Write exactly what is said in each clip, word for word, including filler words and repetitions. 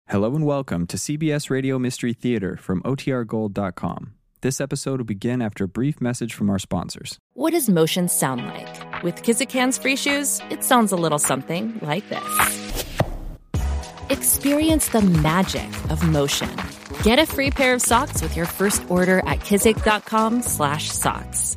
Hello and welcome to C B S Radio Mystery Theater from O T R gold dot com. This episode will begin after a brief message from our sponsors. What does motion sound like? With Kizikans free shoes, it sounds a little something like this. Experience the magic of motion. Get a free pair of socks with your first order at kizik.com slash socks.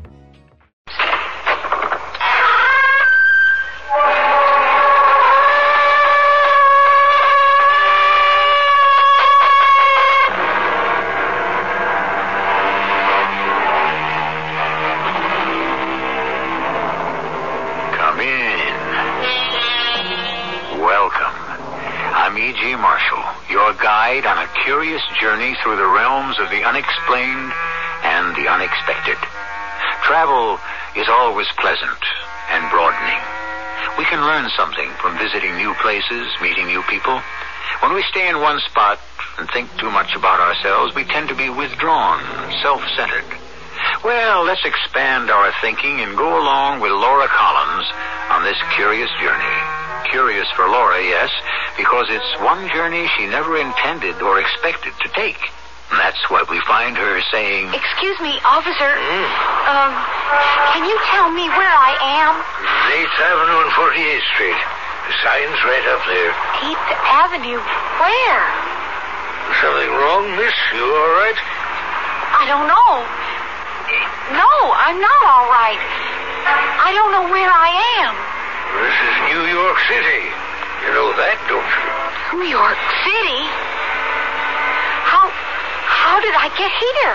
On a curious journey through the realms of the unexplained and the unexpected. Travel is always pleasant and broadening. We can learn something from visiting new places, meeting new people. When we stay in one spot and think too much about ourselves, we tend to be withdrawn, self-centered. Well, let's expand our thinking and go along with Laura Collins on this curious journey. Curious for Laura, yes, because it's one journey she never intended or expected to take. And that's what we find her saying. Excuse me, officer. Mm. Um, can you tell me where I am? eighth Avenue and forty-eighth Street. The sign's right up there. eighth Avenue? Where? Something wrong, miss? You all right? I don't know. No, I'm not all right. I don't know where I am. This is New York City. You know that, don't you? New York City? How... how did I get here?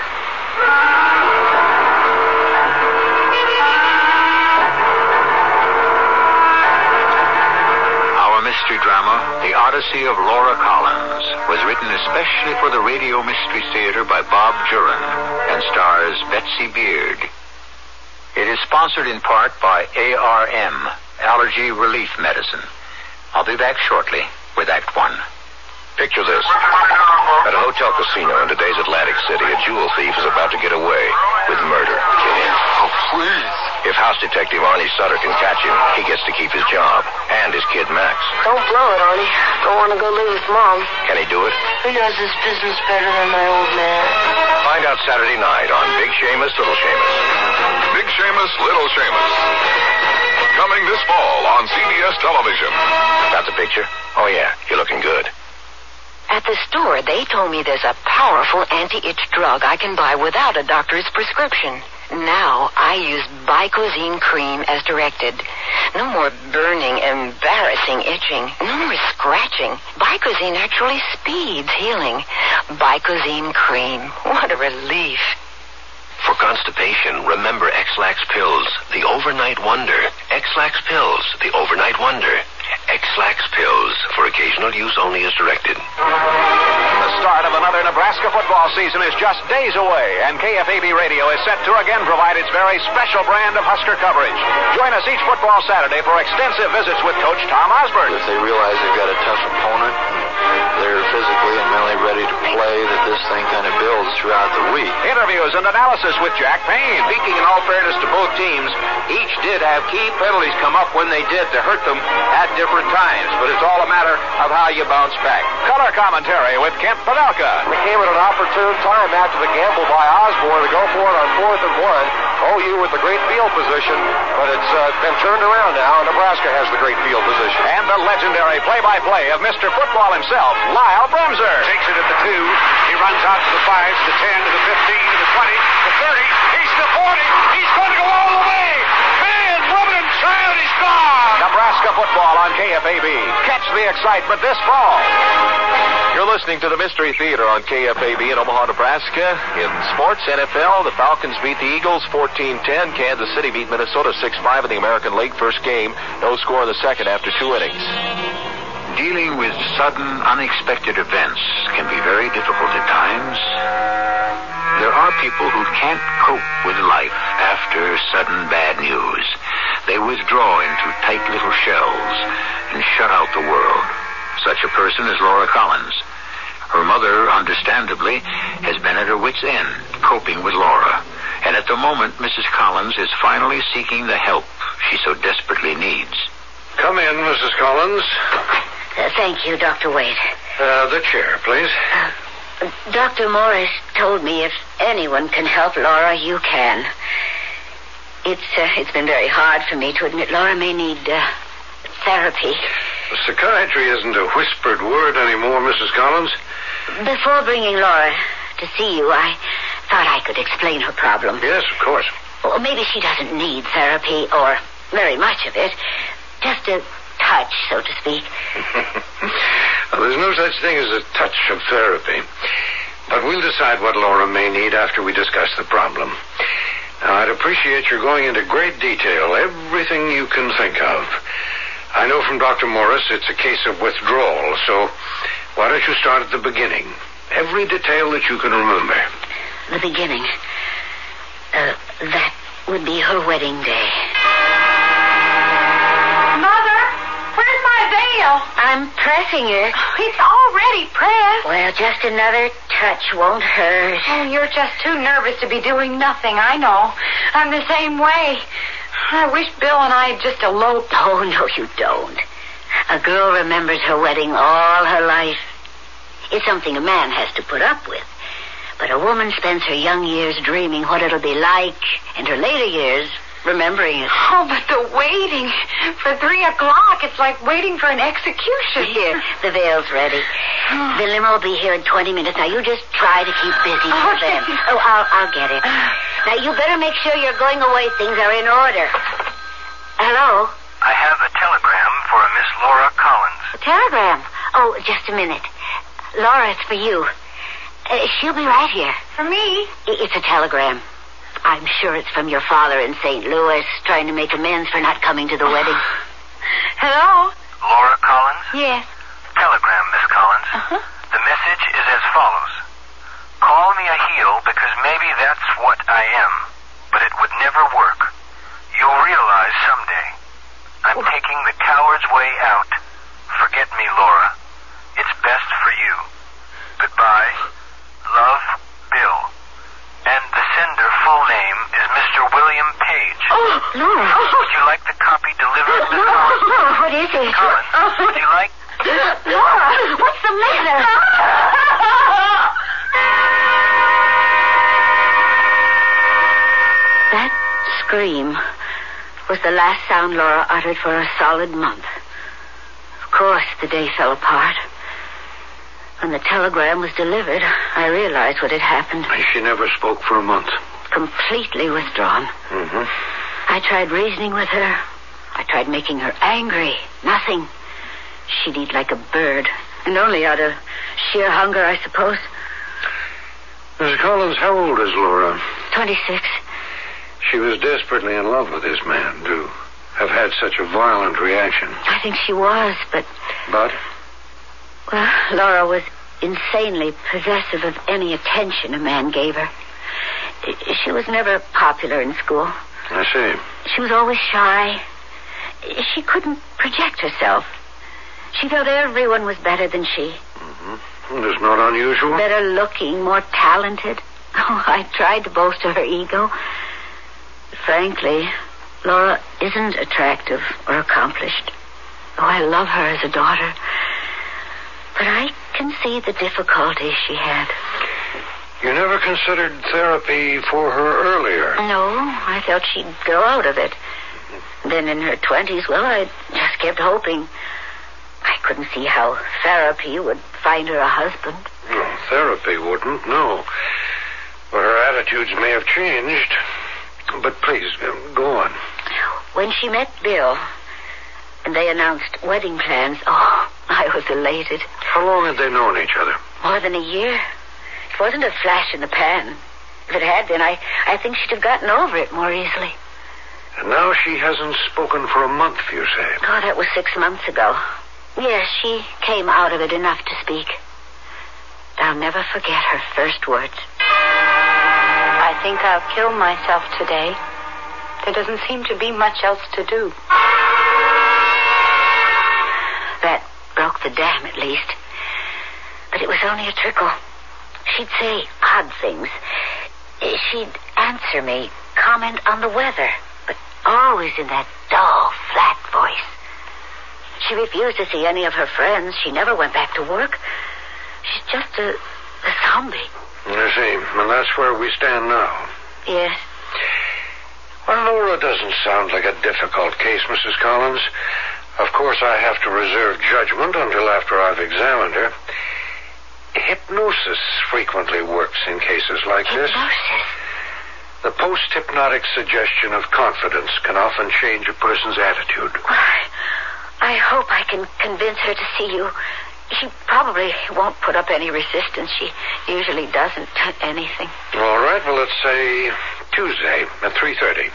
Our mystery drama, The Odyssey of Laura Collins, was written especially for the Radio Mystery Theater by Bob Jurin and stars Betsy Beard. It is sponsored in part by A R M, Allergy Relief Medicine. I'll be back shortly with Act One. Picture this. At a hotel casino in today's Atlantic City, a jewel thief is about to get away with murder. Oh, please. If House Detective Arnie Sutter can catch him, he gets to keep his job and his kid Max. Don't blow it, Arnie. Don't want to go live with Mom. Can he do it? He does this business better than my old man. Find out Saturday night on Big Seamus, Little Seamus. Big Seamus, Little Seamus. Coming this fall on C B S television. Got the picture? Oh, yeah. You're looking good. At the store, they told me there's a powerful anti-itch drug I can buy without a doctor's prescription. Now I use Bicozine cream as directed. No more burning, embarrassing itching. No more scratching. Bicozine actually speeds healing. Bicozine cream. What a relief. For constipation, remember X-Lax pills, the overnight wonder. X-Lax pills, the overnight wonder. X-Lax pills, for occasional use only as directed. The start of another Nebraska football season is just days away, and K F A B Radio is set to again provide its very special brand of Husker coverage. Join us each football Saturday for extensive visits with Coach Tom Osborne. If they realize they've got a tough opponent, they're physically and mentally ready to play, that this thing kind of builds throughout the week. Interviews and analysis with Jack Payne. Speaking in all fairness to both teams, each did have key penalties come up when they did to hurt them at different times, but it's all a matter of how you bounce back. Color commentary with Kent Pavelka. We came at an opportune time after the gamble by Osborne to go for it on fourth and one. O U with the great field position, but it's uh, been turned around now, and Nebraska has the great field position. And the legendary play-by-play of Mister Football himself, Lyle Bremser. Takes it at the two. He runs out to the five, to the ten, to the fifteen, to the twenty, the thirty. He's to forty. He's going to go all the way. Man, woman, and child, he's gone. Nebraska football on K F A B. Catch the excitement this fall. You're listening to the Mystery Theater on K F A B in Omaha, Nebraska. In sports, N F L, the Falcons beat the Eagles fourteen ten. Kansas City beat Minnesota six five in the American League first game. No score in the second after two innings. Dealing with sudden, unexpected events can be very difficult at times. There are people who can't cope with life after sudden bad news. They withdraw into tight little shells and shut out the world. Such a person is Laura Collins. Her mother, understandably, has been at her wit's end, coping with Laura. And at the moment, Missus Collins is finally seeking the help she so desperately needs. Come in, Missus Collins. Uh, thank you, Doctor Wade. Uh, the chair, please. Uh, Doctor Morris told me if anyone can help Laura, you can. It's uh, it's been very hard for me to admit Laura may need uh, therapy. Psychiatry isn't a whispered word anymore, Missus Collins. Before bringing Laura to see you, I thought I could explain her problem. Yes, of course. Well, maybe she doesn't need therapy, or very much of it. Just a touch, so to speak. Well, there's no such thing as a touch of therapy. But we'll decide what Laura may need after we discuss the problem. Now, I'd appreciate your going into great detail, everything you can think of. I know from Doctor Morris it's a case of withdrawal, so why don't you start at the beginning? Every detail that you can remember. The beginning. Uh, that would be her wedding day. Mother, where's my veil? I'm pressing it. It's already pressed. Well, just another touch won't hurt. Oh, you're just too nervous to be doing nothing, I know. I'm the same way. I wish Bill and I had just eloped. Oh, no, you don't. A girl remembers her wedding all her life. It's something a man has to put up with. But a woman spends her young years dreaming what it'll be like, and her later years remembering it. Oh, but the waiting for three o'clock, it's like waiting for an execution. Here, the veil's ready. The limo will be here in twenty minutes. Now, you just try to keep busy till Okay. then. Oh, I'll, I'll get it. Now, you better make sure you're going away. Things are in order. Hello? I have a telegram for a Miss Laura Collins. A telegram? Oh, just a minute. Laura, it's for you. Uh, she'll be right here. For me? I- It's a telegram. I'm sure it's from your father in Saint Louis, trying to make amends for not coming to the wedding. Hello? Laura Collins? Yes. Telegram, Miss Collins. Uh-huh. The message is as follows. Call me a heel because maybe that's what I am, but it would never work. You'll realize someday. I'm taking the coward's way out. Forget me, Laura. It's best for you. Goodbye. Love, Bill. And the sender full name is Mister William Page. Oh, Laura. Would you like the copy delivered, Miss Collins? Laura, what is it? Collins, would you like... Laura, what's the matter? That scream was the last sound Laura uttered for a solid month. Of course, the day fell apart. When the telegram was delivered, I realized what had happened. She never spoke for a month. Completely withdrawn. Mm-hmm. I tried reasoning with her. I tried making her angry. Nothing. She'd eat like a bird. And only out of sheer hunger, I suppose. Missus Collins, how old is Laura? Twenty-six. She was desperately in love with this man, to have had such a violent reaction. I think she was, but... But? Well, Laura was insanely possessive of any attention a man gave her. She was never popular in school. I see. She was always shy. She couldn't project herself. She felt everyone was better than she. Mm-hmm. That's not unusual. Better looking, more talented. Oh, I tried to bolster her ego. Frankly, Laura isn't attractive or accomplished. Oh, I love her as a daughter. But I can see the difficulties she had. You never considered therapy for her earlier? No, I felt she'd grow out of it. Then in her twenties, well, I just kept hoping. I couldn't see how therapy would find her a husband. No, therapy wouldn't, no. But her attitudes may have changed. But please, um, go on. When she met Bill, and they announced wedding plans, oh, I was elated. How long had they known each other? More than a year. It wasn't a flash in the pan. If it had been, I, I think she'd have gotten over it more easily. And now she hasn't spoken for a month, you say? Oh, that was six months ago. Yes, she came out of it enough to speak. I'll never forget her first words. I think I'll kill myself today. There doesn't seem to be much else to do. That broke the dam, at least. But it was only a trickle. She'd say odd things. She'd answer me, comment on the weather, but always in that dull, flat voice. She refused to see any of her friends. She never went back to work. She's just a, a zombie. I see. And that's where we stand now. Yes. Well, Laura doesn't sound like a difficult case, Missus Collins. Of course, I have to reserve judgment until after I've examined her. Hypnosis frequently works in cases like this. Hypnosis? The post-hypnotic suggestion of confidence can often change a person's attitude. Why, I hope I can convince her to see you. She probably won't put up any resistance. She usually doesn't anything. All right, well, let's say Tuesday at three thirty.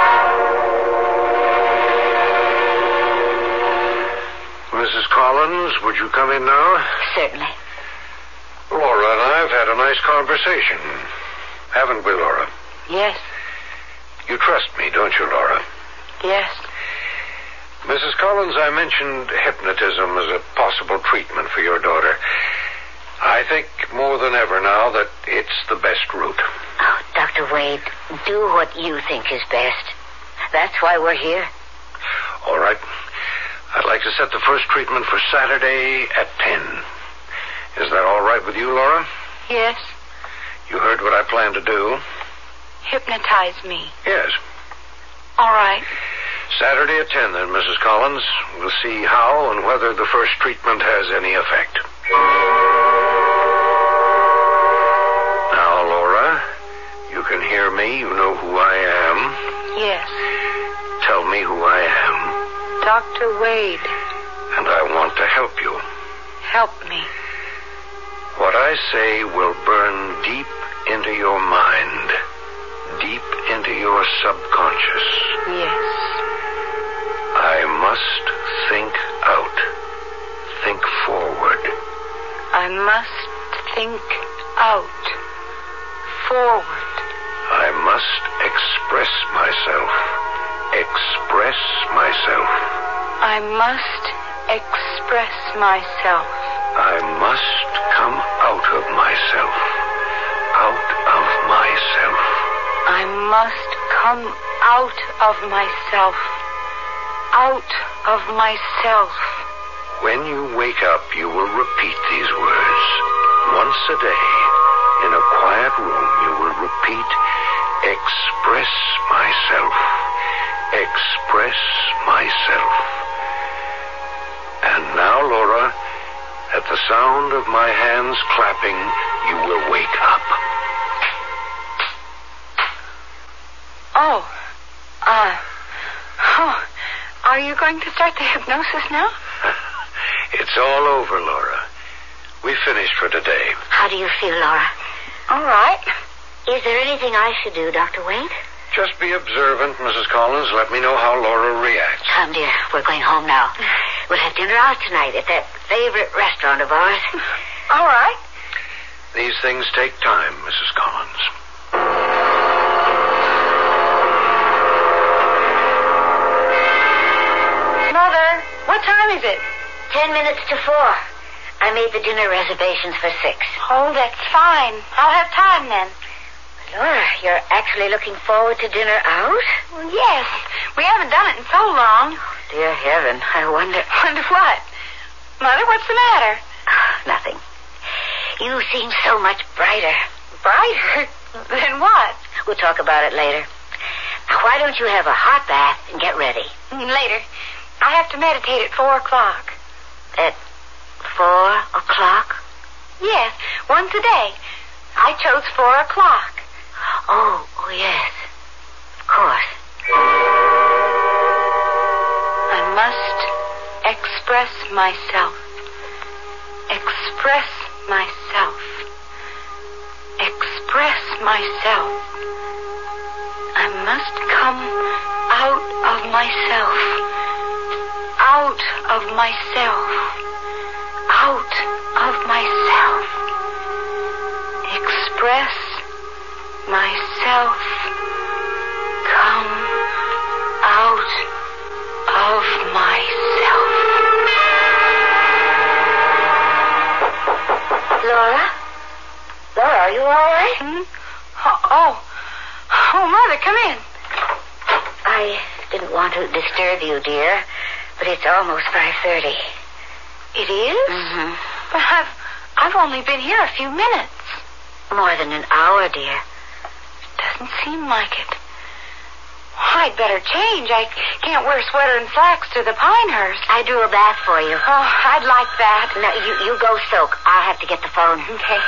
Missus Collins, would you come in now? Certainly. Laura and I have had a nice conversation. Haven't we, Laura? Yes. You trust me, don't you, Laura? Yes. Missus Collins, I mentioned hypnotism as a possible treatment for your daughter. I think more than ever now that it's the best route. Oh, Doctor Wade, do what you think is best. That's why we're here. All right. I'd like to set the first treatment for Saturday at ten. Is that all right with you, Laura? Yes. You heard what I plan to do? Hypnotize me. Yes. All right. Saturday at ten, then, Missus Collins. We'll see how and whether the first treatment has any effect. Now, Laura, you can hear me. You know who I am. Yes. Tell me who I am. Doctor Wade. And I want to help you. Help me. What I say will burn deep into your mind, deep into your subconscious. Yes. I must think out, think forward. I must think out, forward. I must express myself, express myself. I must express myself. I must come out of myself, out of myself. I must come out of myself, out of myself. When you wake up, you will repeat these words. Once a day, in a quiet room, you will repeat, express myself, express myself. And now, Laura, at the sound of my hands clapping, you will wake up. Oh. Uh. Oh. Are you going to start the hypnosis now? It's all over, Laura. We finished for today. How do you feel, Laura? All right. Is there anything I should do, Doctor Wade? Just be observant, Missus Collins. Let me know how Laura reacts. Come, dear. We're going home now. We'll have dinner out tonight at that favorite restaurant of ours. All right. These things take time, Missus Collins. Mother, what time is it? Ten minutes to four. I made the dinner reservations for six. Oh, that's fine. I'll have time then. Laura, you're actually looking forward to dinner out? Well, yes. We haven't done it in so long. Dear heaven, I wonder... Wonder what? Mother, what's the matter? Nothing. You seem so much brighter. Brighter? Than what? We'll talk about it later. Now, why don't you have a hot bath and get ready? Later. I have to meditate at four o'clock. At four o'clock? Yes, once a day. I chose four o'clock. Oh, oh, yes. Of course. I must express myself. Express myself. Express myself. I must come out of myself. Out of myself. Out of myself. Express myself. Come out of myself. Laura? Laura, are you all right? Hmm? Oh, oh. Oh, Mother, come in. I didn't want to disturb you, dear. But it's almost five thirty. It is? Mm-hmm. But I've, I've only been here a few minutes. More than an hour, dear. Doesn't seem like it. I'd better change. I can't wear sweater and slacks to the Pinehurst. I drew a bath for you. Oh, I'd like that. No, you, you go soak. I'll have to get the phone. Okay.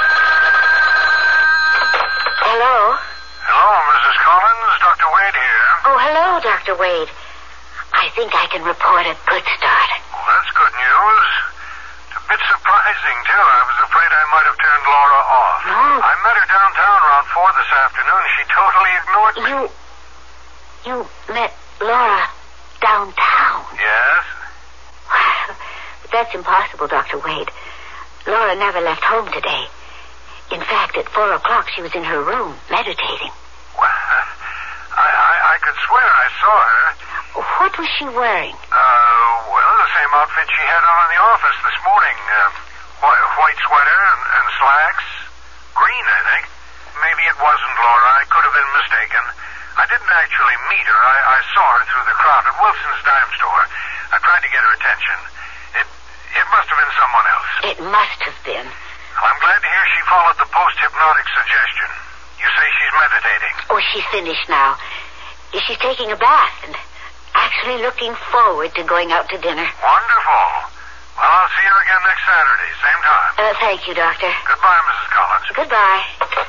Hello? Hello, Missus Collins. Doctor Wade here. Oh, hello, Doctor Wade. I think I can report a good start. Well, that's good news. It's a bit surprising, too. I was afraid I might have turned Laura off. No. I met her downtown around four this afternoon. She totally ignored me. You... You met Laura downtown? Yes? But that's impossible, Doctor Wade. Laura never left home today. In fact, at four o'clock, she was in her room, meditating. Well, I, I, I could swear I saw her. What was she wearing? Uh, well, the same outfit she had on in the office this morning. Uh, white, white sweater and, and slacks. Green, I think. Maybe it wasn't Laura. I could have been mistaken. I didn't actually meet her. I, I saw her through the crowd at Wilson's dime store. I tried to get her attention. It it must have been someone else. It must have been. I'm glad to hear she followed the post-hypnotic suggestion. You say she's meditating. Oh, she's finished now. She's taking a bath and actually looking forward to going out to dinner. Wonderful. Well, I'll see her again next Saturday, same time. Uh, thank you, Doctor. Goodbye, Missus Collins. Goodbye.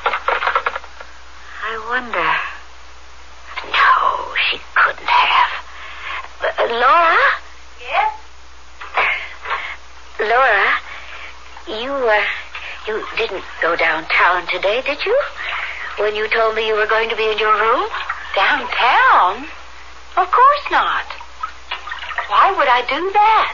I wonder... No, she couldn't have. Uh, Laura? Yes? Laura, you, uh, you didn't go downtown today, did you? When you told me you were going to be in your room? Downtown? Of course not. Why would I do that?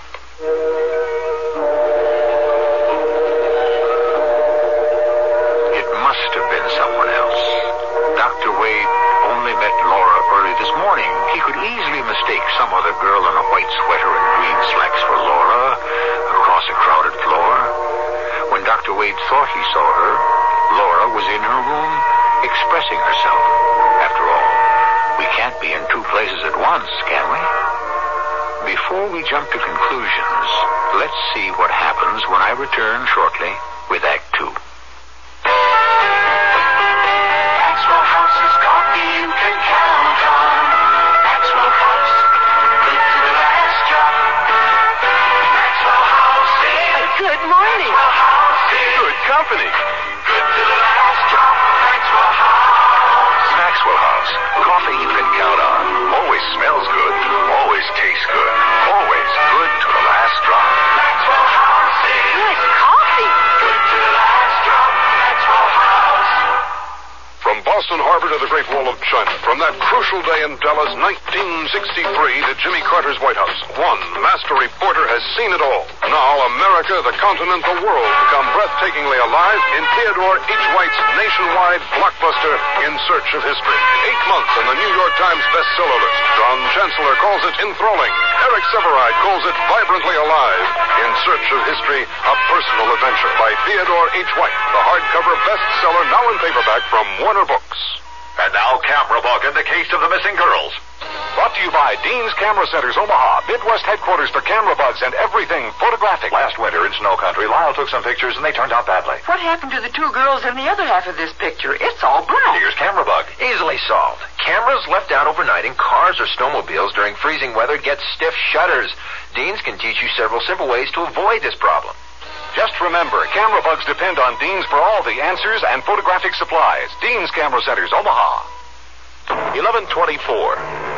It must have been someone else. Doctor Wade only met Laura early this morning. He could easily mistake some other girl in a white sweater and green slacks for Laura across a crowded floor. When Doctor Wade thought he saw her, Laura was in her room expressing herself. After all, we can't be in two places at once, can we? Before we jump to conclusions, let's see what happens when I return shortly with Act Two. Maxwell House is coffee you can count on. Maxwell House, good to the last drop. Maxwell House is Good morning. Maxwell House is Good company. good to the last drop. Maxwell House. Maxwell House. Coffee you can count on. Always smells good. Always tastes good. Always good to the last drop. Maxwell House is Good coffee. good to the last drop. Maxwell House. From Boston Harbor to the Great Wall of China, from that crucial day in Dallas, nineteen sixty-three, to Jimmy Carter's White House, one master reporter has seen it all. Now, America, the continent, the world become breathtakingly alive in Theodore H. White's nationwide blockbuster, In Search of History. Eight months on the New York Times bestseller list. Don Chancellor calls it enthralling. Eric Severide calls it vibrantly alive. In Search of History, a personal adventure by Theodore H. White, the hardcover bestseller now in paperback from Warner Books. And now Camera Bug in the case of the missing girls. Brought to you by Dean's Camera Centers, Omaha, Midwest headquarters for camera bugs and everything photographic. Last winter in Snow Country, Lyle took some pictures and they turned out badly. What happened to the two girls in the other half of this picture? It's all brown. Here's Camera Bug. Easily solved. Cameras left out overnight in cars or snowmobiles during freezing weather get stiff shutters. Dean's can teach you several simple ways to avoid this problem. Just remember, camera bugs depend on Dean's for all the answers and photographic supplies. Dean's Camera Centers, Omaha. eleven twenty-four.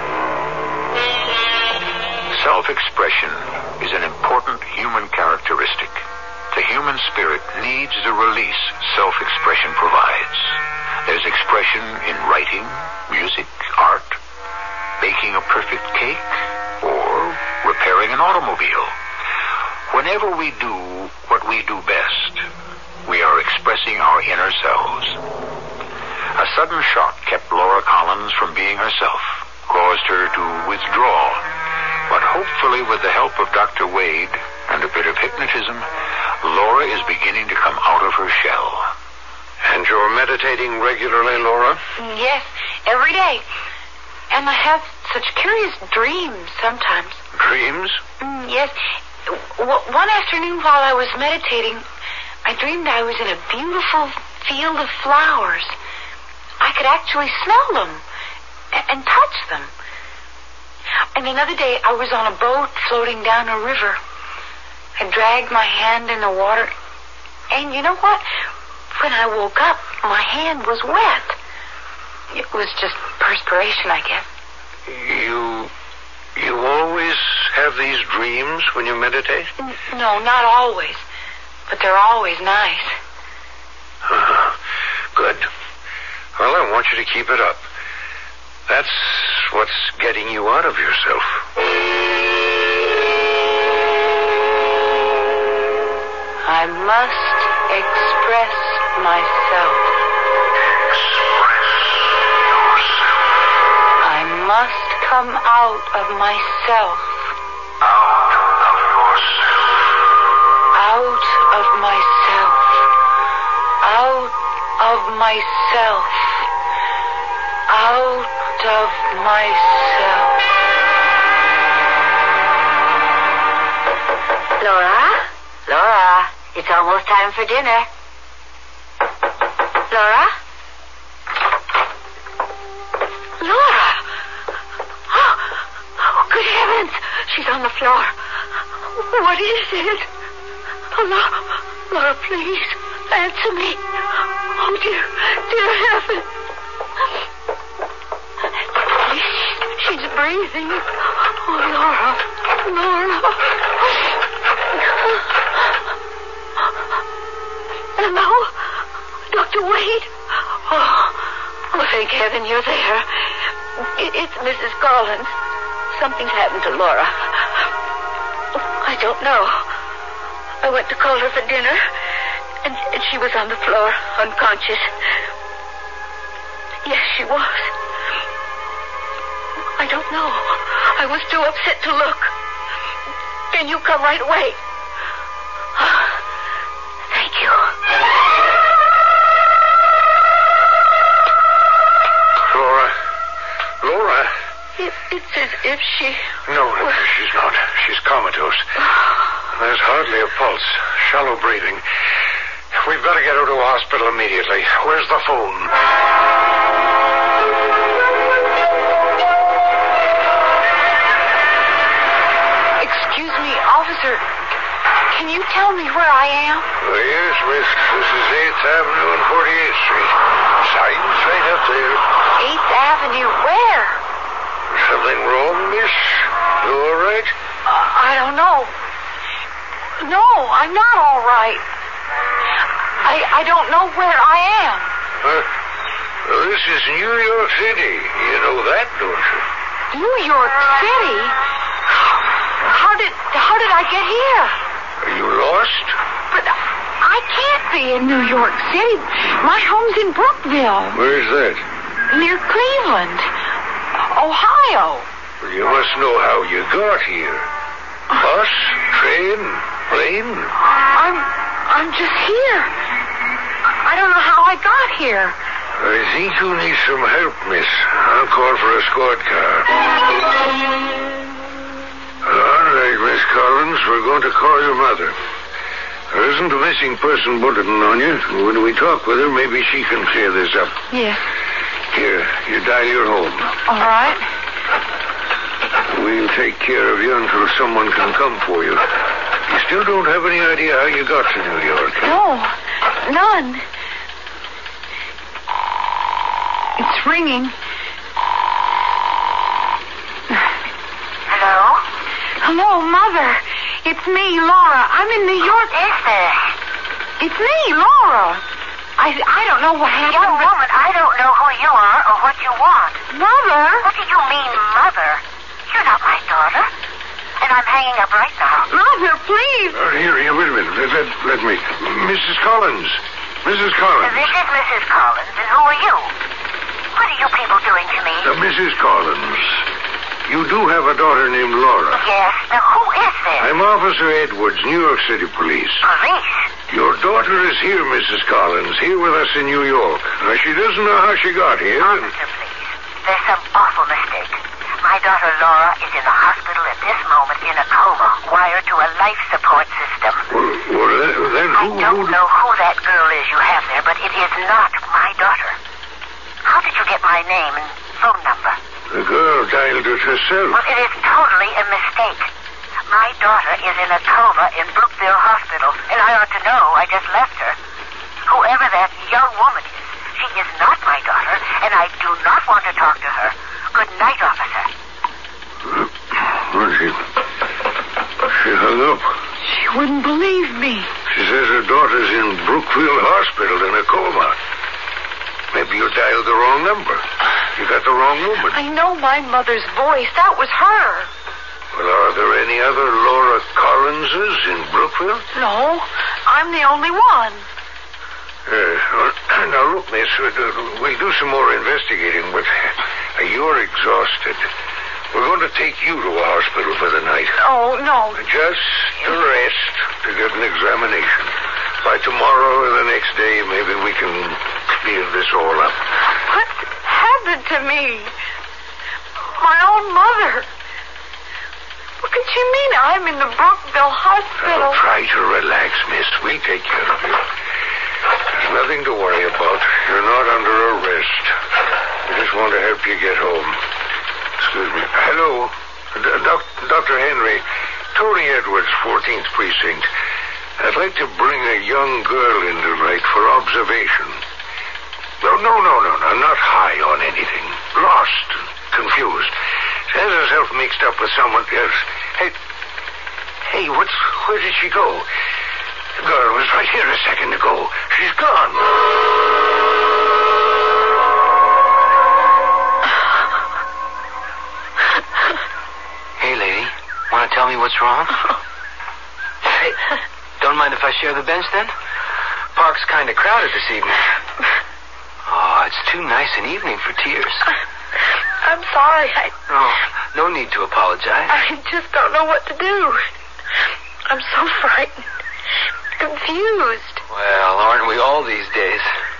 Self-expression is an important human characteristic. The human spirit needs the release self-expression provides. There's expression in writing, music, art, baking a perfect cake, or repairing an automobile. Whenever we do what we do best, we are expressing our inner selves. A sudden shock kept Laura Collins from being herself, caused her to withdraw. But hopefully with the help of Doctor Wade and a bit of hypnotism, Laura is beginning to come out of her shell. And you're meditating regularly, Laura? Yes, every day. And I have such curious dreams sometimes. Dreams? Mm, yes. W- one afternoon while I was meditating, I dreamed I was in a beautiful field of flowers. I could actually smell them and, and touch them. And another day, I was on a boat floating down a river. I dragged my hand in the water, and you know what? When I woke up, my hand was wet. It was just perspiration, I guess. You... you always have these dreams when you meditate? N- no, not always. But they're always nice. Uh, good. Well, I want you to keep it up. That's what's getting you out of yourself. I must express myself. Express yourself. I must come out of myself. Out of yourself. Out of myself. Out of myself. Out of myself. Laura? Laura, it's almost time for dinner. Laura? Laura! Oh, oh, good heavens! She's on the floor. What is it? Oh, Laura, Laura, please, answer me. Oh, dear, dear heaven. She's breathing. Oh, Laura, Laura. Hello? Doctor Wade? Oh, oh, thank heaven you're there. It, it's Missus Collins. Something's happened to Laura. I don't know. I went to call her for dinner, and, and she was on the floor, unconscious. Yes, she was. I don't know. I was too upset to look. Can you come right away? Oh, thank you. Laura. Laura. It, it's as if she... No, no, she's not. She's comatose. There's hardly a pulse. Shallow breathing. We've got to get her to a hospital immediately. Where's the phone? Excuse me, officer. Can you tell me where I am? Uh, yes, miss. This is eighth Avenue and forty-eighth Street. Signs right up there. eighth Avenue, where? Something wrong, miss? You all right? Uh, I don't know. No, I'm not all right. I I don't know where I am. Huh? Well, this is New York City. You know that, don't you? New York City? How did how did I get here? Are you lost? But I can't be in New York City. My home's in Brookville. Where's that? Near Cleveland, Ohio. Well, you must know how you got here. Bus, train, plane? I'm I'm just here. I don't know how I got here. I think you need some help, miss. I'll call for a squad car. All right, Miss Collins, we're going to call your mother. There isn't a missing person bulletin on you. When we talk with her, maybe she can clear this up. Yes. Here, you dial your home. All right. We'll take care of you until someone can come for you. You still don't have any idea how you got to New York? No, none. It's ringing. Hello? Hello, Mother. It's me, Laura. I'm in New York. Who is this? It's me, Laura. I I don't know what happened. Young but... woman, I don't know who you are or what you want. Mother? What do you mean, Mother? You're not my daughter. And I'm hanging up right now. Mother, please. Uh, here, here, wait a minute. Let, let, let me. Missus Collins. Missus Collins. This is Missus Collins, and who are you? What are you people doing to me? Uh, Missus Collins, you do have a daughter named Laura. Yes. Now, who is this? I'm Officer Edwards, New York City Police. Police? Your daughter is here, Missus Collins, here with us in New York. Now, she doesn't know how she got here. Officer, please. There's some awful mistake. My daughter Laura is in the hospital at this moment. moment in a coma, wired to a life support system. Well, well then who... I don't know who that girl is you have there, but it is not my daughter. How did you get my name and phone number? The girl dialed it herself. Well, it is totally a mistake. My daughter is in a coma in Brookville Hospital, and I ought to know. I just left her. Whoever that young woman is, she is not my daughter, and I do not want to talk to her. Good night, officer. Well, she... She hung up. She wouldn't believe me. She says her daughter's in Brookville Hospital in a coma. Maybe you dialed the wrong number. You got the wrong woman. I know my mother's voice. That was her. Well, are there any other Laura Collinses in Brookville? No, I'm the only one. Yes. Well, now, look, miss, we'll do some more investigating, but you're exhausted. We're going to take you to a hospital for the night. Oh, no. Just to rest, to get an examination. By tomorrow or the next day, maybe we can clear this all up. What happened to me? My own mother. What could she mean? I'm in the Brookville Hospital. Now, try to relax, miss. We'll take care of you. There's nothing to worry about. You're not under arrest. We just want to help you get home. Excuse me. Hello. D- Doc- Doctor Henry. Tony Edwards, fourteenth Precinct. I'd like to bring a young girl in tonight for observation. No, no, no, no, no. Not high on anything. Lost. Confused. She has herself mixed up with someone else. Hey, hey, what's, where did she go? The girl was right here a second ago. She's gone. Hey, lady. Want to tell me what's wrong? Hey, don't mind if I share the bench, then? Park's kind of crowded this evening. Oh, it's too nice an evening for tears. I'm sorry. I... Oh, no need to apologize. I just don't know what to do. I'm so frightened. Confused. Well, aren't we all these days?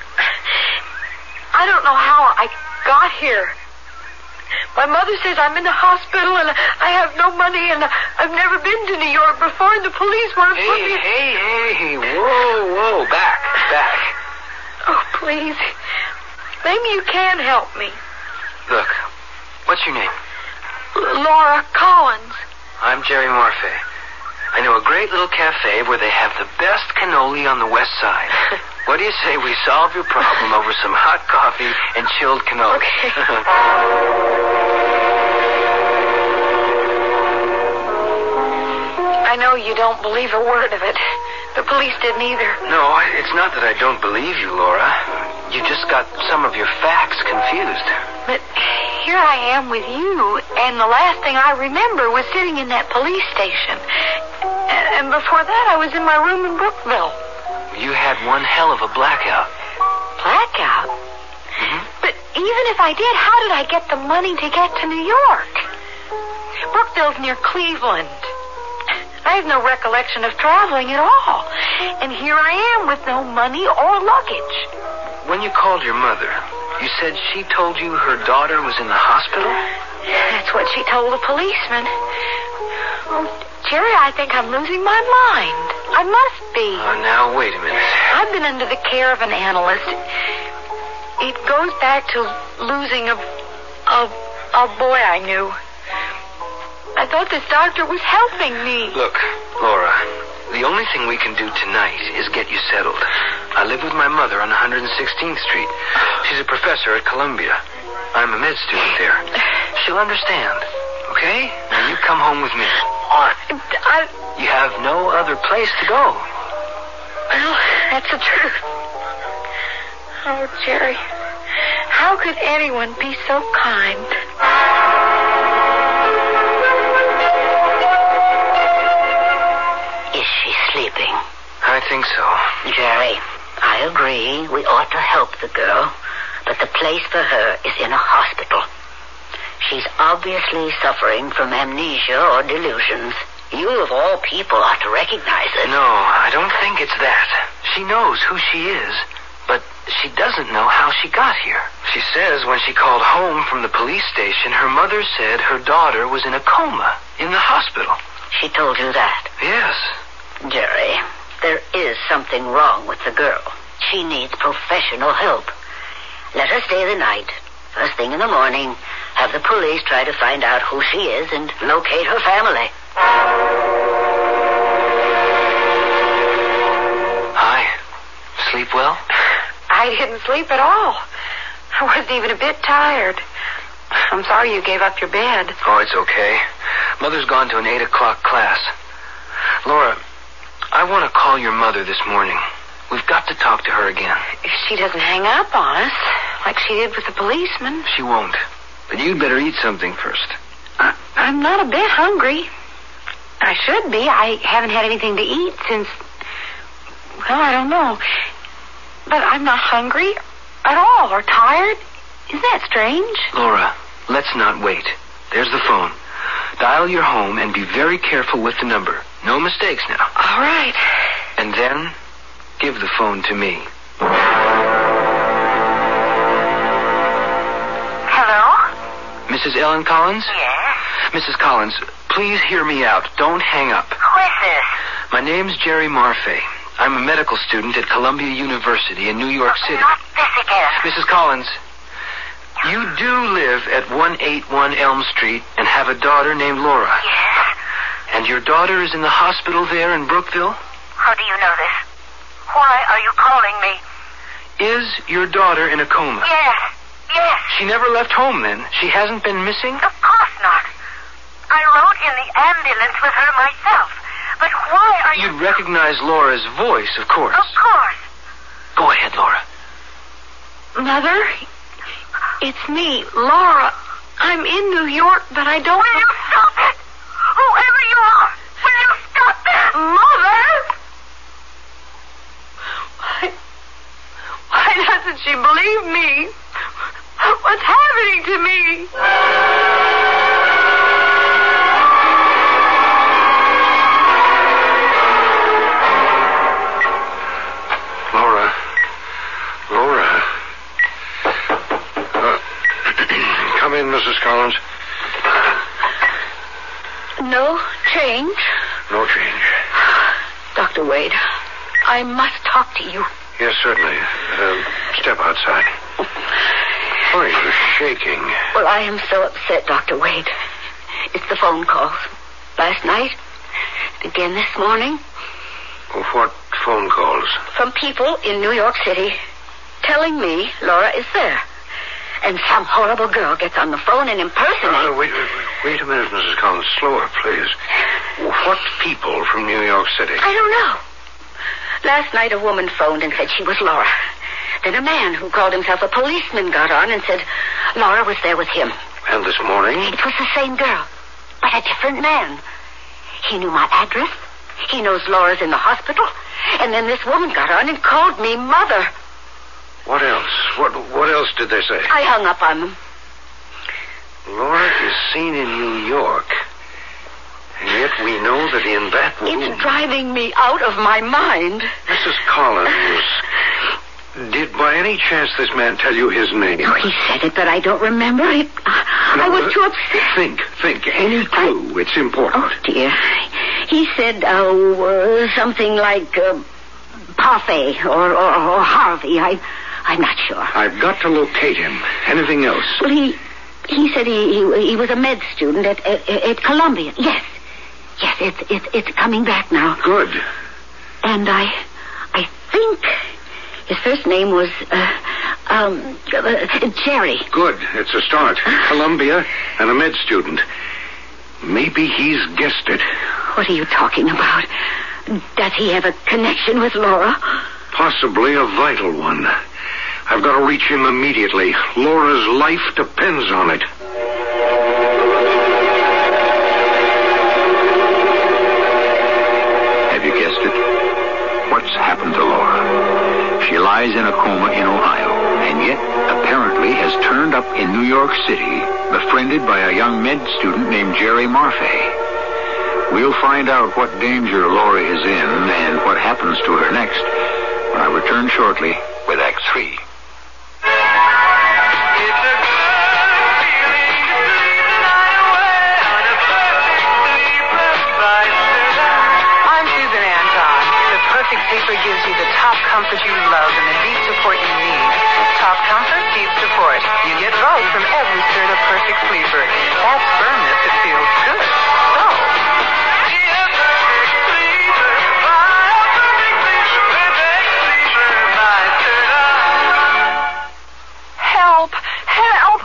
I don't know how I got here. My mother says I'm in the hospital and I have no money and I've never been to New York before and the police want to hey, put me... Hey, hey, hey, whoa, whoa, back, back. Oh, please. Maybe you can help me. Look, what's your name? L- Laura Collins. I'm Jerry Morphe. I know a great little cafe where they have the best cannoli on the west side. What do you say we solve your problem over some hot coffee and chilled cannoli? Okay. I know you don't believe a word of it. The police didn't either. No, it's not that I don't believe you, Laura. You just got some of your facts confused. But here I am with you, and the last thing I remember was sitting in that police station. And before that, I was in my room in Brookville. You had one hell of a blackout. Blackout? Mm-hmm. But even if I did, how did I get the money to get to New York? Brookville's near Cleveland. I have no recollection of traveling at all. And here I am with no money or luggage. When you called your mother, you said she told you her daughter was in the hospital? That's what she told the policeman. Oh, Jerry, I think I'm losing my mind. I must be. Oh, now, wait a minute. I've been under the care of an analyst. It goes back to losing a, a, a boy I knew. I thought this doctor was helping me. Look, Laura, the only thing we can do tonight is get you settled. I live with my mother on one hundred sixteenth Street. She's a professor at Columbia. I'm a med student there. She'll understand, okay? Now you come home with me. I... You have no other place to go. Well, that's the truth. Oh, Jerry, how could anyone be so kind? Is she sleeping? I think so. Jerry, I agree we ought to help the girl, but the place for her is in a hospital. She's obviously suffering from amnesia or delusions. You, of all people, ought to recognize it. No, I don't think it's that. She knows who she is, but she doesn't know how she got here. She says when she called home from the police station, her mother said her daughter was in a coma in the hospital. She told you that? Yes. Jerry, there is something wrong with the girl. She needs professional help. Let her stay the night. First thing in the morning, have the police try to find out who she is and locate her family. Hi. Sleep well? I didn't sleep at all. I wasn't even a bit tired. I'm sorry you gave up your bed. Oh, it's okay. Mother's gone to an eight o'clock class. Laura, I want to call your mother this morning. We've got to talk to her again. If she doesn't hang up on us, like she did with the policeman. She won't. But you'd better eat something first. I, I'm not a bit hungry. I should be. I haven't had anything to eat since... Well, I don't know. But I'm not hungry at all or tired. Isn't that strange? Laura, let's not wait. There's the phone. Dial your home and be very careful with the number. No mistakes now. All right. And then, give the phone to me. Hello? Missus Ellen Collins? Yes? Missus Collins, please hear me out. Don't hang up. Who is this? My name's Jerry Marfay. I'm a medical student at Columbia University in New York City. Not this again. Missus Collins, you do live at one eighty-one Elm Street and have a daughter named Laura. Yes. And your daughter is in the hospital there in Brookville? How do you know this? Why are you calling me? Is your daughter in a coma? Yes. Yes. She never left home then? She hasn't been missing? Of course not. I rode in the ambulance with her myself. But why are you... You'd recognize Laura's voice, of course. Of course. Go ahead, Laura. Mother, it's me, Laura. I'm in New York, but I don't... Will you stop it? Whoever you are, will you stop that? Mother! Why... Why doesn't she believe me? What's happening to me? Laura. Laura. Uh, come in, Missus Collins. No change? No change. Doctor Wade, I must talk to you. Yes, certainly. Uh, step outside. Why are you shaking? Well, I am so upset, Doctor Wade. It's the phone calls. Last night, again this morning. What phone calls? From people in New York City telling me Laura is there. And some horrible girl gets on the phone and impersonates... Uh, wait, wait, wait a minute, Missus Collins. Slower, please. What people from New York City? I don't know. Last night a woman phoned and said she was Laura. Then a man who called himself a policeman got on and said Laura was there with him. And this morning? It was the same girl, but a different man. He knew my address. He knows Laura's in the hospital. And then this woman got on and called me mother. What else? What What else did they say? I hung up on them. Laura is seen in New York. And yet we know that in that room... It's driving me out of my mind. Missus Collins, did by any chance this man tell you his name? Oh, he said it, but I don't remember it. I, no, I was too upset. Think, think. Any clue. I... It's important. Oh, dear. He said, oh, uh, something like uh, Parfait or, or, or Harvey. I, I'm not sure. I've got to locate him. Anything else? Well, he he said he, he, he was a med student at, at, at Columbia. Yes. Yes, it's, it's, it's coming back now. Good. And I, I think... His first name was, uh, um, uh, Jerry. Good. It's a start. Columbia and a med student. Maybe he's guessed it. What are you talking about? Does he have a connection with Laura? Possibly a vital one. I've got to reach him immediately. Laura's life depends on it. Have you guessed it? What's happened to Laura? She lies in a coma in Ohio, and yet apparently has turned up in New York City, befriended by a young med student named Jerry Marfay. We'll find out what danger Laura is in and what happens to her next when I return shortly with Act Three. That's burn if it feels good. So. Help! Help!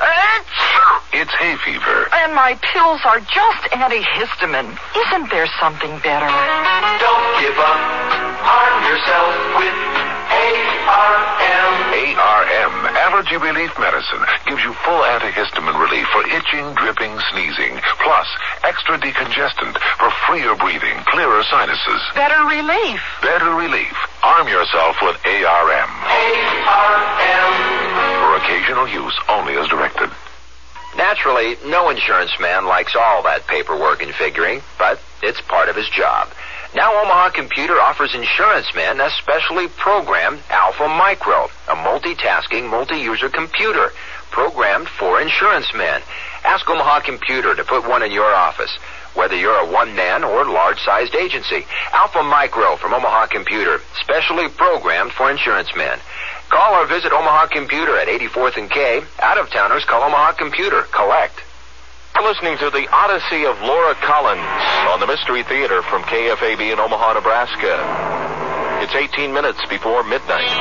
It's hay fever. And my pills are just antihistamine. Isn't there something better? Don't give up. Arm yourself with A R M. A R M, Allergy Relief Medicine, gives you full antihistamine relief for itching, dripping, sneezing, plus extra decongestant for freer breathing, clearer sinuses. Better relief. Better relief. Arm yourself with A R M. A R M. For occasional use only as directed. Naturally, no insurance man likes all that paperwork and figuring, but it's part of his job. Now Omaha Computer offers insurance men a specially programmed Alpha Micro, a multitasking, multi-user computer programmed for insurance men. Ask Omaha Computer to put one in your office, whether you're a one-man or large-sized agency. Alpha Micro from Omaha Computer, specially programmed for insurance men. Call or visit Omaha Computer at eighty-fourth and K. Out-of-towners call Omaha Computer. Collect. You're listening to the Odyssey of Laura Collins on the Mystery Theater from K F A B in Omaha, Nebraska. It's eighteen minutes before midnight.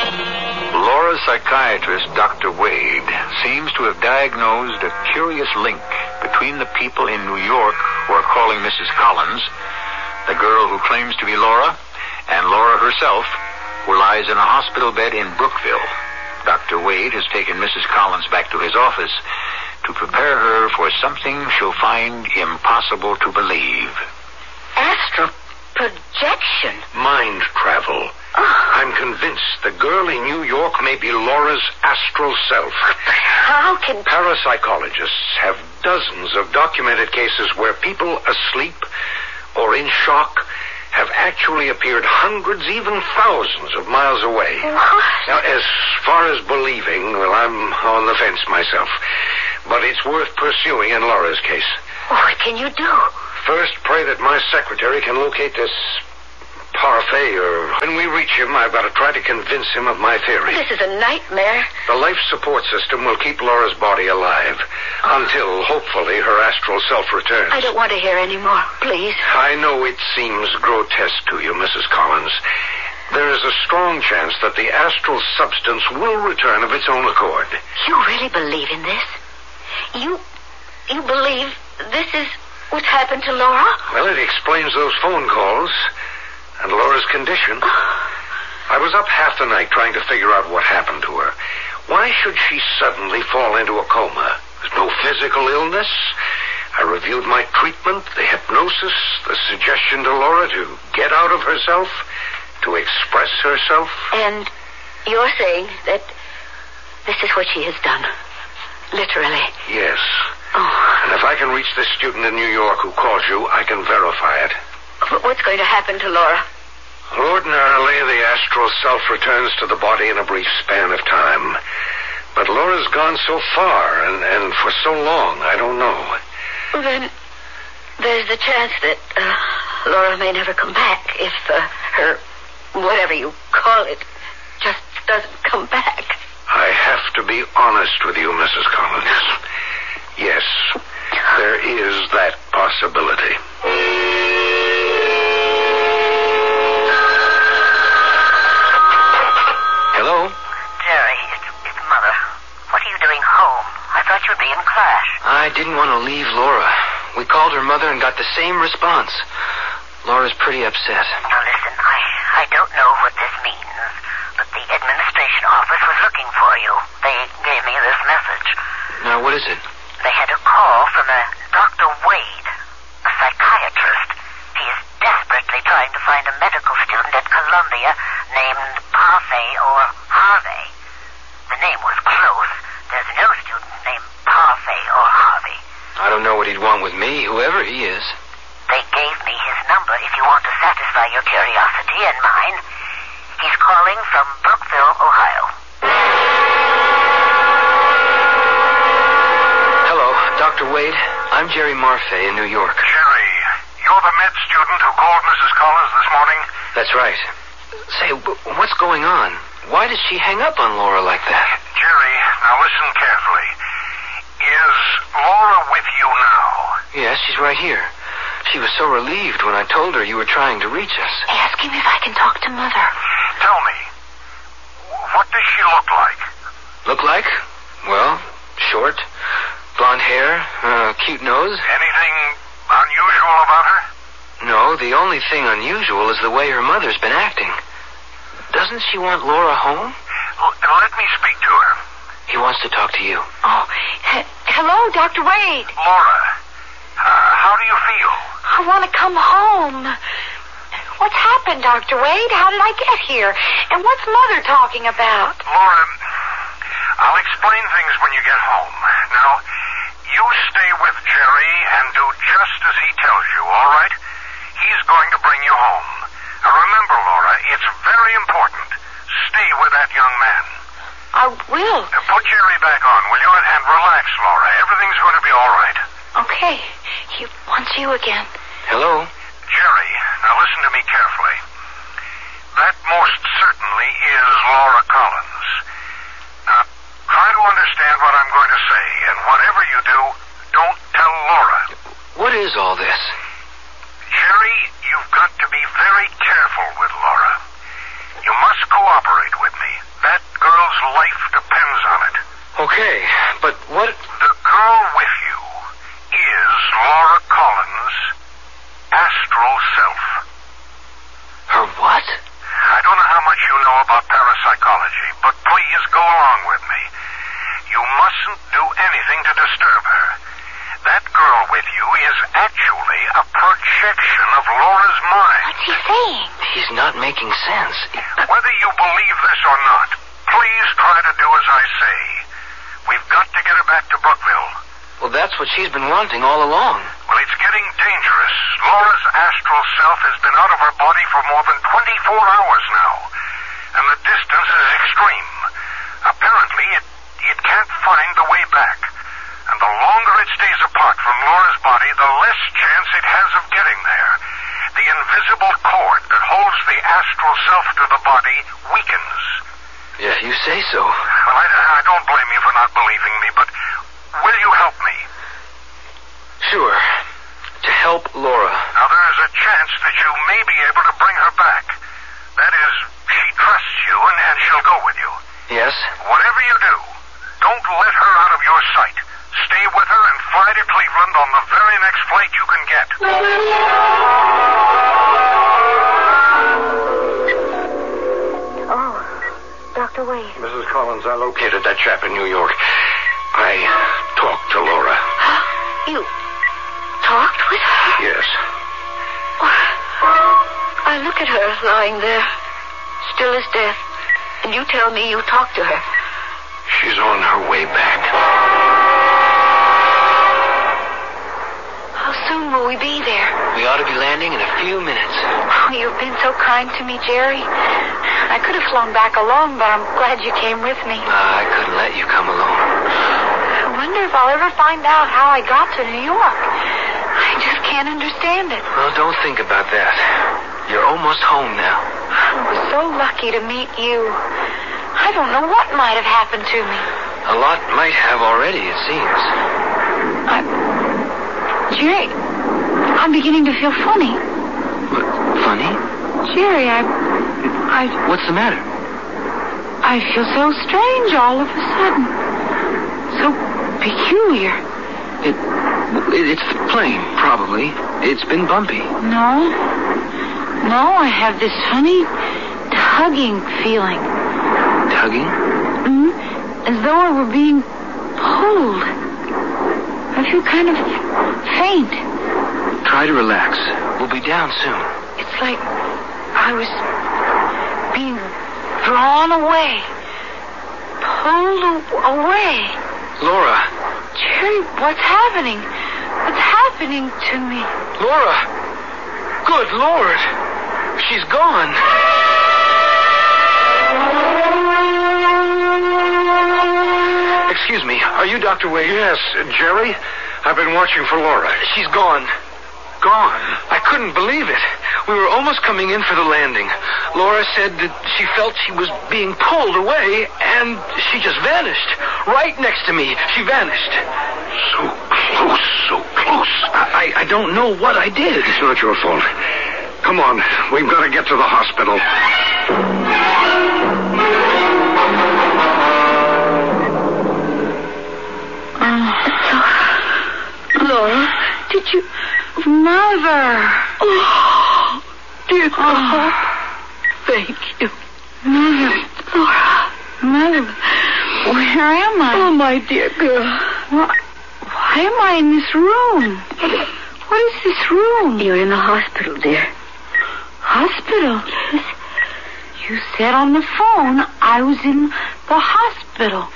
Laura's psychiatrist, Doctor Wade, seems to have diagnosed a curious link between the people in New York who are calling Missus Collins, the girl who claims to be Laura, and Laura herself, who lies in a hospital bed in Brookville. Doctor Wade has taken Missus Collins back to his office to prepare her for something she'll find impossible to believe. Astral projection? Mind travel. I'm convinced the girl in New York may be Laura's astral self. How can... Parapsychologists have dozens of documented cases where people asleep or in shock have actually appeared hundreds, even thousands of miles away. What? Now, as far as believing, well, I'm on the fence myself. But it's worth pursuing in Laura's case. What can you do? First, pray that my secretary can locate this Parfait, or when we reach him, I've got to try to convince him of my theory. This is a nightmare. The life support system will keep Laura's body alive until, hopefully, her astral self returns. I don't want to hear any more, please. I know it seems grotesque to you, Missus Collins. There is a strong chance that the astral substance will return of its own accord. You really believe in this? You, you believe this is what's happened to Laura? Well, it explains those phone calls and Laura's condition. I was up half the night trying to figure out what happened to her. Why should she suddenly fall into a coma? There's no physical illness. I reviewed my treatment, the hypnosis, the suggestion to Laura to get out of herself, to express herself. And you're saying that this is what she has done? Literally? Yes. Oh. And if I can reach this student in New York who called you, I can verify it. But what's going to happen to Laura? Ordinarily, the astral self returns to the body in a brief span of time. But Laura's gone so far, and, and for so long, I don't know. Then there's the chance that uh, Laura may never come back if uh, her, whatever you call it, just doesn't come back. I have to be honest with you, Missus Collins. Yes, there is that possibility. Hello? Jerry, it's, it's Mother. What are you doing home? I thought you'd be in class. I didn't want to leave Laura. We called her mother and got the same response. Laura's pretty upset. Now listen, I, I don't know what this means, but the administration office was looking for you. They gave me this message. Now, what is it? They had a call from a Doctor Wade, a psychiatrist. He is desperately trying to find a medical student at Columbia named Parfait or Harvey. The name was close. There's no student named Parfait or Harvey. I don't know what he'd want with me, whoever he is. They gave me his number if you want to satisfy your curiosity and mine. He's calling from Brookville, Ohio. Hello, Doctor Wade. I'm Jerry Marfay in New York. Jerry, you're the med student who called Missus Collins this morning? That's right. Say, what's going on? Why did she hang up on Laura like that? Jerry, now listen carefully. In Is Laura with you now? Yes, she's right here. She was so relieved when I told her you were trying to reach us. Ask him if I can talk to Mother. Tell me, what does she look like? Look like? Well, short, blonde hair, uh, cute nose. Anything unusual about her? No, the only thing unusual is the way her mother's been acting. Doesn't she want Laura home? L- let me speak to her. He wants to talk to you. Oh, he- hello, Doctor Wade. Laura, uh, how do you feel? I want to come home. What's happened, Doctor Wade? How did I get here? And what's Mother talking about? Laura, I'll explain things when you get home. Now, you stay with Jerry and do just as he tells you, all right? He's going to bring you home. Now, remember, Laura, it's very important. Stay with that young man. I will. Now, put Jerry back on, will you? And relax, Laura. Everything's going to be all right. Okay. He wants you again. Hello? Jerry, now listen to me carefully. That most certainly is Laura Collins. Now, try to understand what I'm going to say, and whatever you do, don't tell Laura. What is all this? Jerry, you've got to be very careful with Laura. You must cooperate with me. That girl's life depends on it. Okay, but what... The girl with you is Laura Collins' astral self. Her what? I don't know how much you know about parapsychology, but please go along with me. You mustn't do anything to disturb her. That girl with you is actually a projection of Laura's mind. What's he saying? He's not making sense. Whether you believe this or not, please try to do as I say. We've got to get her back to Brookville. Well, that's what she's been wanting all along. Well, it's getting dangerous. Laura's astral self has been out of her body for more than twenty-four hours now, and the distance is extreme. Apparently, it, it can't find the way back. And the longer it stays apart from Laura's body, the less chance it has of getting there. The invisible cord that holds the astral self to the body weakens. If you say so. Well, I, I don't blame you for not believing me, but will you help me? Sure. To help Laura. Now, there's a chance that you may be able to bring her back. That is, she trusts you and, and she'll go with you. Yes? Whatever you do, don't let her out of your sight. Stay with her and fly to Cleveland on the very next flight you can get. Oh, Doctor Wade. Missus Collins, I located that chap in New York. I talked to Laura. You talked with her? Yes. I look at her lying there, still as death, and you tell me you talked to her. She's on her way back. How soon will we be there? We ought to be landing in a few minutes. Oh, you've been so kind to me, Jerry. I could have flown back alone, but I'm glad you came with me. Uh, I couldn't let you come alone. I wonder if I'll ever find out how I got to New York. I just can't understand it. Well, don't think about that. You're almost home now. I was so lucky to meet you. I don't know what might have happened to me. A lot might have already, it seems. I... Jerry, I'm beginning to feel funny. What, funny? Jerry, I... I... What's the matter? I feel so strange all of a sudden. So peculiar. It... It's the plane, probably. It's been bumpy. No. No, I have this funny tugging feeling. Tugging? Mm-hmm. As though I were being pulled. I feel kind of faint. Try to relax. We'll be down soon. It's like I was being drawn away. Pulled away. Laura. Jerry, what's happening? What's happening to me? Laura! Good Lord! She's gone. Excuse me, are you Doctor Wade? Yes, Jerry. I've been watching for Laura. She's gone. gone. I couldn't believe it. We were almost coming in for the landing. Laura said that she felt she was being pulled away, and she just vanished. Right next to me, she vanished. So close, so close. I, I don't know what I did. It's not your fault. Come on, we've got to get to the hospital. Uh, Laura, did you... Mother. Oh, dear God. Oh, thank you. Mother. Laura. Mother. Where am I? Oh, my dear girl. Why, why am I in this room? What is this room? You're in the hospital, dear. Hospital? Yes. You said on the phone I was in the hospital.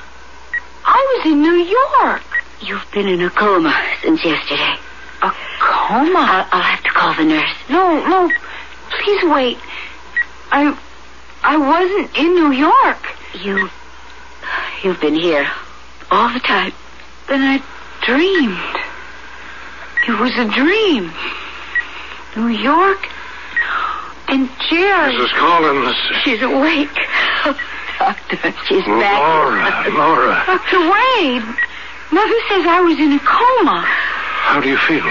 I was in New York. You've been in a coma since yesterday. A coma? I'll, I'll have to call the nurse. No, no. Please wait. I... I wasn't in New York. You... You've been here all the time. Then I dreamed. It was a dream. New York and Jerry. Missus Collins. She's awake. Oh, doctor, she's back. Laura, Laura. Doctor Wade, Mother says I was in a coma. How do you feel?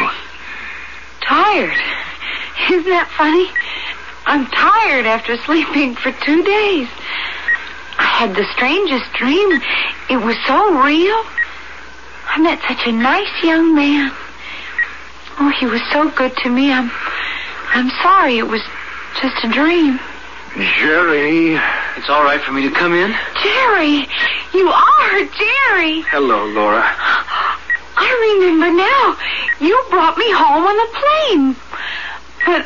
Tired. Isn't that funny? I'm tired after sleeping for two days. I had the strangest dream. It was so real. I met such a nice young man. Oh, he was so good to me. I'm I'm sorry it was just a dream. Jerry. It's all right for me to come in? Jerry! You are Jerry! Hello, Laura. I remember now. You brought me home on the plane. But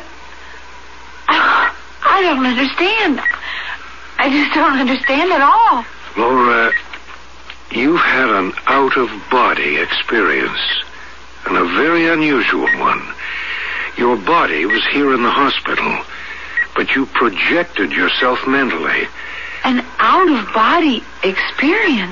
I, I don't understand. I just don't understand at all. Laura, you've had an out-of-body experience, and a very unusual one. Your body was here in the hospital, but you projected yourself mentally. An out-of-body experience?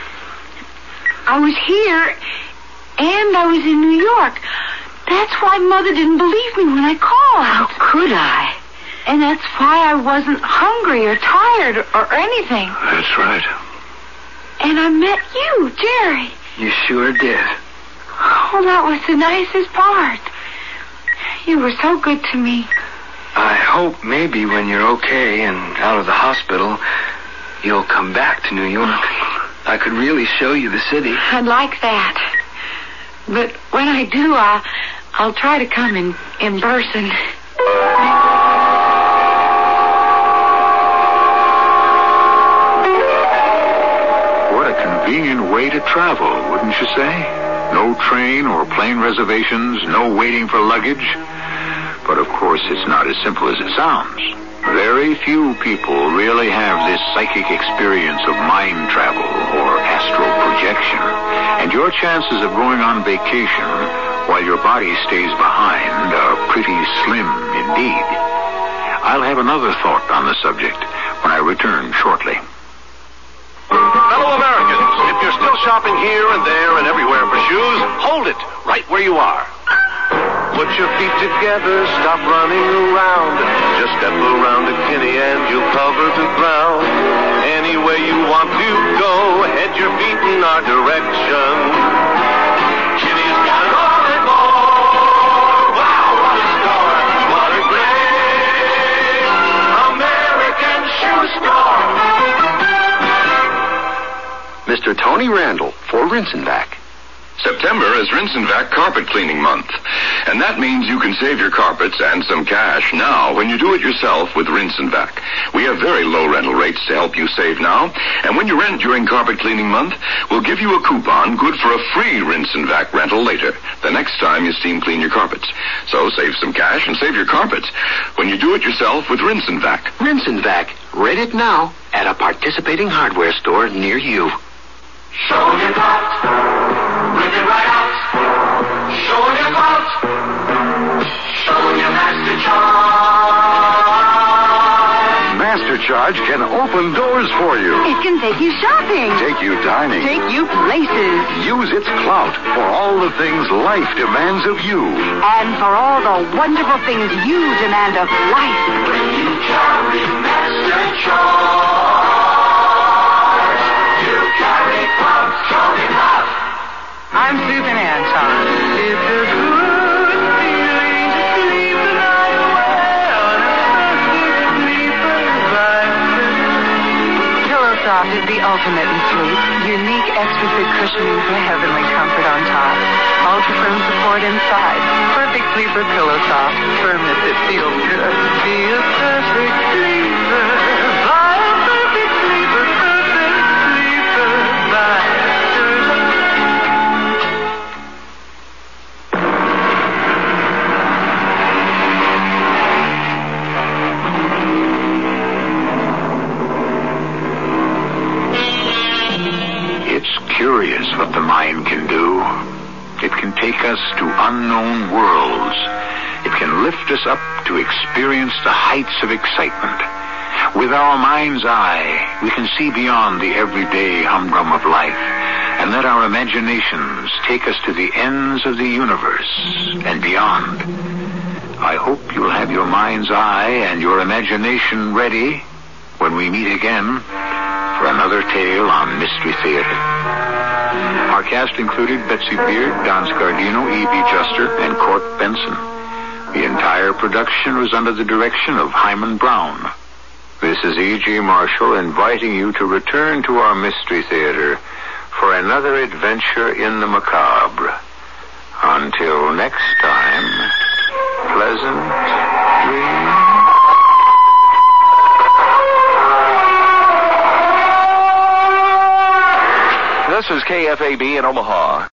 I was here, and I was in New York. That's why Mother didn't believe me when I called. How could I? And that's why I wasn't hungry or tired or anything. That's right. And I met you, Jerry. You sure did. Oh, that was the nicest part. You were so good to me. I hope maybe when you're okay and out of the hospital, you'll come back to New York. I could really show you the city. I'd like that. But when I do, I'll, I'll try to come in, in person. What a convenient way to travel, wouldn't you say? No train or plane reservations, no waiting for luggage. But of course, it's not as simple as it sounds. Very few people really have this psychic experience of mind travel or astral projection. And your chances of going on vacation while your body stays behind are pretty slim indeed. I'll have another thought on the subject when I return shortly. Fellow Americans, if you're still shopping here and there and everywhere for shoes, hold it right where you are. Put your feet together, stop running around. Just step around to Kinney and you'll cover the ground. Any way you want to go, head your feet in our direction. Kinney's got all and more. Wow, what a store, what a great American shoe store. Mister Tony Randall for Rinse and Vac. September is Rinse and Vac Carpet Cleaning Month. And that means you can save your carpets and some cash now when you do it yourself with Rinse and Vac. We have very low rental rates to help you save now. And when you rent during Carpet Cleaning Month, we'll give you a coupon good for a free Rinse and Vac rental later, the next time you steam clean your carpets. So save some cash and save your carpets when you do it yourself with Rinse and Vac. Rinse and Vac. Rent it now at a participating hardware store near you. Show your part. Bring it right out. Show your part. Show your Master Charm. Master Supercharge can open doors for you. It can take you shopping. Take you dining. Take you places. Use its clout for all the things life demands of you. And for all the wonderful things you demand of life. When you carry Master Charge, you carry clout strong enough. I'm Susan Anton. It's a good feeling to sleep the night away on a perfect sleeper's bed. Pillow Soft is the ultimate in sleep. Unique extra thick cushioning for heavenly comfort on top. Ultra firm support inside. Perfect sleeper Pillow Soft. Firmness that feels good. Be a perfect sleeper. Buy a perfect sleeper. Perfect sleeper. Buy Curious what the mind can do. It can take us to unknown worlds. It can lift us up to experience the heights of excitement. With our mind's eye, we can see beyond the everyday humdrum of life and let our imaginations take us to the ends of the universe and beyond. I hope you'll have your mind's eye and your imagination ready when we meet again for another tale on Mystery Theater. Our cast included Betsy Beard, Don Scardino, E B. Juster, and Court Benson. The entire production was under the direction of Hyman Brown. This is E G. Marshall inviting you to return to our Mystery Theater for another adventure in the macabre. Until next time, pleasant dreams. This is K F A B in Omaha.